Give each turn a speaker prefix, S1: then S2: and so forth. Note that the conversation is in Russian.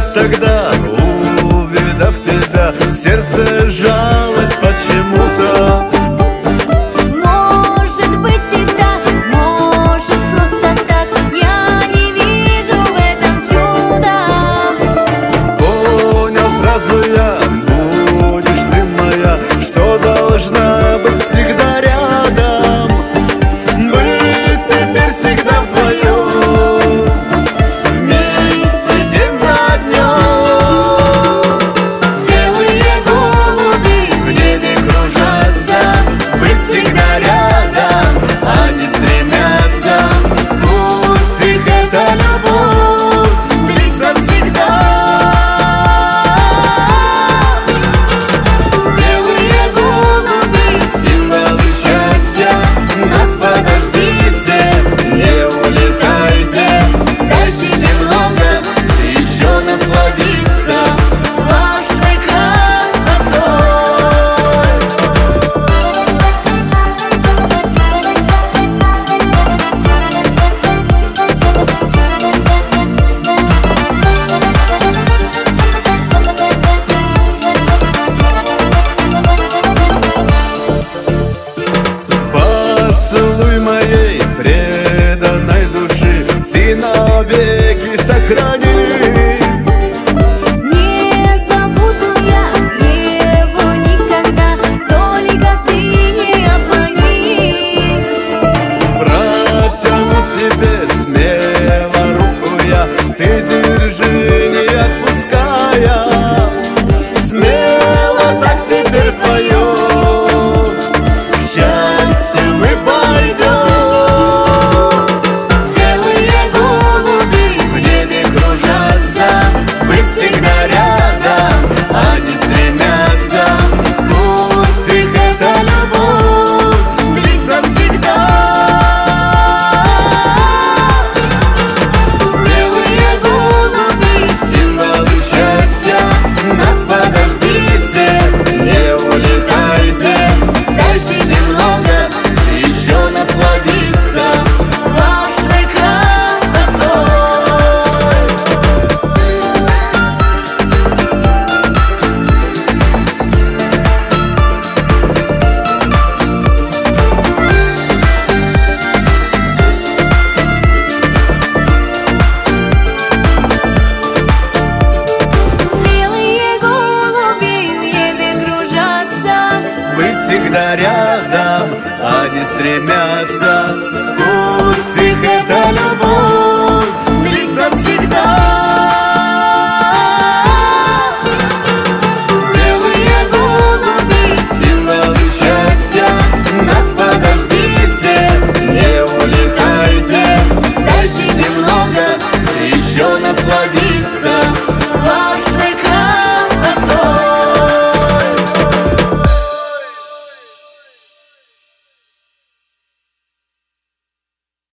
S1: тогда, увидав тебя, сердце сжалось почему-то.
S2: Может быть и так, может просто так, я не вижу в этом чуда.
S1: Понял сразу я, будешь ты моя, что должна быть всегда рядом. Быть теперь всегда вдвоем, вместе день за днем. Белые голуби в небе кружатся, быть всегда рядом они стремятся. Пусть их эта любовь длится всегда. Белые голуби, символы счастья, нас подождите, не улетайте, дайте немного еще насладиться вашей красотой. Поцелуй моей преданной души ты навеки сохрани.
S2: Не забуду я его никогда, только ты не обмани.
S1: Протяну тебе смело руку я, ты держи, не отпуская. Смело так теперь вдвоем к счастью мы пойдем. Белые голуби в небе кружатся, быть всегда рядом они стремятся. Пусть их эта любовь длится всегда. Белые голуби, символы счастья, нас подождите, не улетайте, дайте немного еще насладиться вашей красотой.
S2: Белые голуби в небе кружатся,
S1: Быть всегда рядом они стремятся. Пусть их эта любовь